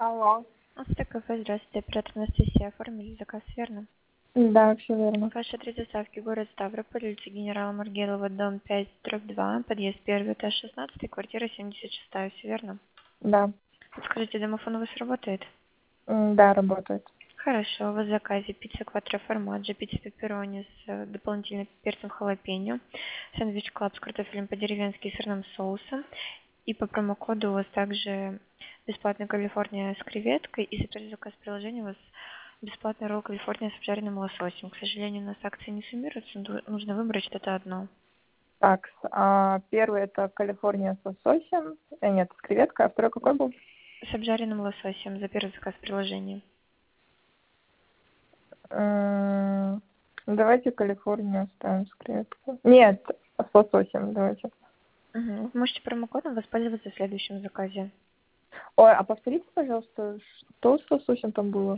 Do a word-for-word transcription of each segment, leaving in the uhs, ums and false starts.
Алло. Автокафе, здравствуйте, оператор Анастасия. Оформили заказ, верно? Да, все верно. Ваш адрес доставки: город Ставрополь, улица генерала Маргелова, дом пять, дробь два, подъезд первый, этаж шестнадцать, квартира семьдесят шесть, все верно? Да. Подскажите, домофон у вас работает? М, Да, работает. Хорошо, у вас в заказе пицца кватро формаджо, пицца пепперони с э, дополнительным перцем халапеньо, сэндвич клаб с картофелем по-деревенски и сырным соусом. И по промокоду у вас также бесплатная Калифорния с креветкой, и за первый заказ приложения у вас бесплатный ролл Калифорния с обжаренным лососем. К сожалению, у нас акции не суммируются, ду- нужно выбрать что-то одно. Так, а, первый это Калифорния с лососем. Э, нет, с креветкой, а второй какой был? С обжаренным лососем за первый заказ приложения. М, Давайте Калифорнию оставим с креветкой. Нет, с лососем давайте. Угу. Вы можете промокодом воспользоваться в следующем заказе. Ой, а повторите, пожалуйста, что с лососем там было?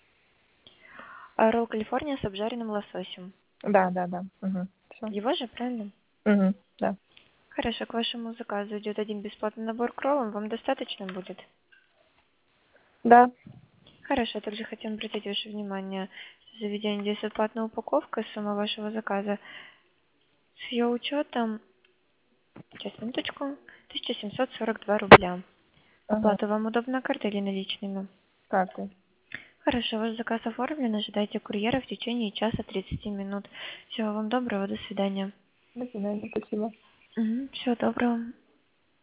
А ролл Калифорния с обжаренным лососем. Да, да, да. Угу. Все. Его же, правильно? Угу. Да. Хорошо, к вашему заказу идет один бесплатный набор к роллам. Вам достаточно будет? Да. Хорошо, также хотим обратить ваше внимание, что заведение действует платная упаковка, сумма вашего заказа с ее учетом, сейчас, минуточку, тысяча семьсот сорок два рубля. Ага. Оплата вам удобна картой или наличными? Картой. Хорошо, ваш заказ оформлен, ожидайте курьера в течение часа тридцати минут. Всего вам доброго, до свидания. До свидания, спасибо. Угу, всего доброго.